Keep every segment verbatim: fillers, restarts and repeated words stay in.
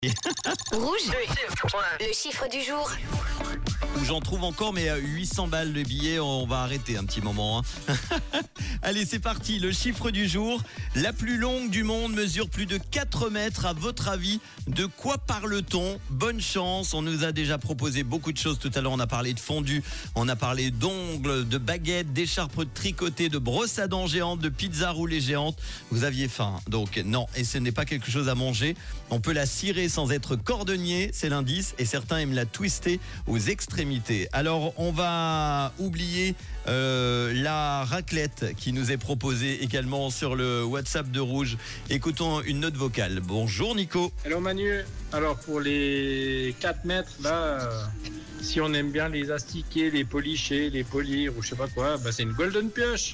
Rouge, le chiffre du jour. J'en trouve encore, mais à huit cents balles le billet, on va arrêter un petit moment. Hein. Allez, c'est parti. Le chiffre du jour. La plus longue du monde mesure plus de quatre mètres. À votre avis, de quoi parle-t-on? Bonne chance. On nous a déjà proposé beaucoup de choses. Tout à l'heure, on a parlé de fondue, on a parlé d'ongles, de baguettes, d'écharpes tricotées, de brosses à dents géantes, de pizzas roulées géantes. Vous aviez faim. Donc non, et ce n'est pas quelque chose à manger. On peut la cirer sans être cordonnier, c'est l'indice. Et certains aiment la twister aux extrémités. Alors, on va oublier euh, la raclette qui nous est proposée également sur le WhatsApp de Rouge. Écoutons une note vocale. Bonjour Nico. Hello Manu. Alors pour les quatre mètres, là, euh, si on aime bien les astiquer, les policher, les polir ou je sais pas quoi, bah c'est une golden pioche.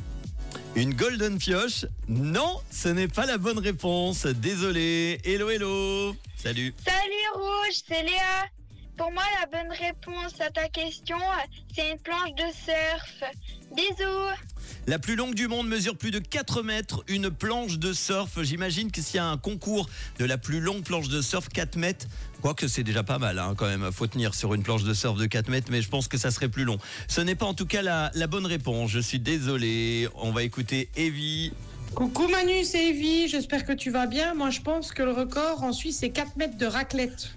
Une golden pioche? Non, ce n'est pas la bonne réponse. Désolé. Hello, hello. Salut. Salut Rouge, c'est Léa. Pour moi, la bonne réponse à ta question, c'est une planche de surf. Bisous. La plus longue du monde mesure plus de quatre mètres, une planche de surf. J'imagine que s'il y a un concours de la plus longue planche de surf, quatre mètres, quoique c'est déjà pas mal hein, quand même, faut tenir sur une planche de surf de quatre mètres, mais je pense que ça serait plus long. Ce n'est pas en tout cas la, la bonne réponse, je suis désolé. On va écouter Evie. Coucou Manu, c'est Evie, j'espère que tu vas bien. Moi je pense que le record en Suisse c'est quatre mètres de raclette.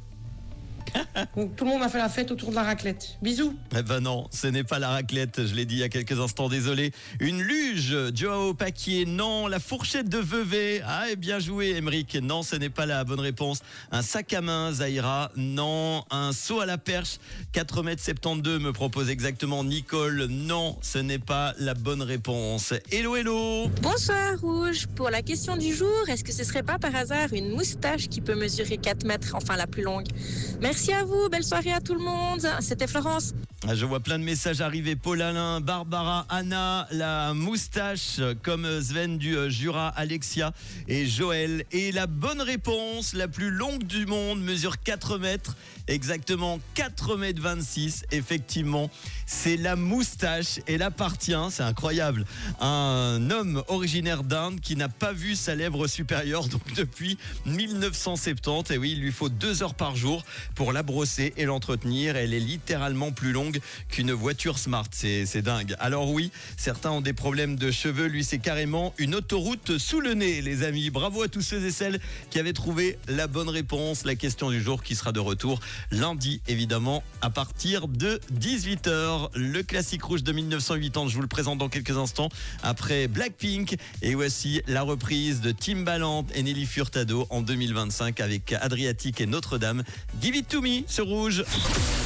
Donc, tout le monde a fait la fête autour de la raclette. Bisous. Eh ben non, ce n'est pas la raclette, je l'ai dit il y a quelques instants, désolé. Une luge, Joao Paquier, non. La fourchette de Vevey, ah et bien joué Emeric, non, ce n'est pas la bonne réponse. Un sac à main, Zahira, non. Un saut à la perche, quatre mètres soixante-douze me propose exactement Nicole, non, ce n'est pas la bonne réponse. Hello, hello. Bonsoir Rouge, pour la question du jour, est-ce que ce serait pas par hasard une moustache qui peut mesurer quatre mètres, enfin la plus longue? Merci à vous, belle soirée à tout le monde, c'était Florence. Je vois plein de messages arriver, Paul Alain, Barbara, Anna, la moustache comme Sven du Jura, Alexia et Joël. Et la bonne réponse, la plus longue du monde, mesure quatre mètres, exactement quatre mètres vingt-six, effectivement. C'est la moustache, elle appartient, c'est incroyable, à un homme originaire d'Inde qui n'a pas vu sa lèvre supérieure donc depuis mille neuf cent soixante-dix. Et oui, il lui faut deux heures par jour pour la brosser et l'entretenir. Elle est littéralement plus longue qu'une voiture Smart, c'est, c'est dingue. Alors oui, certains ont des problèmes de cheveux, lui c'est carrément une autoroute sous le nez les amis. Bravo à tous ceux et celles qui avaient trouvé la bonne réponse. La question du jour qui sera de retour lundi évidemment à partir de dix-huit heures. Le classique rouge de mille neuf cent quatre-vingt-dix, je vous le présente dans quelques instants après Blackpink. Et voici la reprise de Timbaland et Nelly Furtado en deux mille vingt-cinq avec Adriatique et Notre-Dame. Give it to me sur Rouge.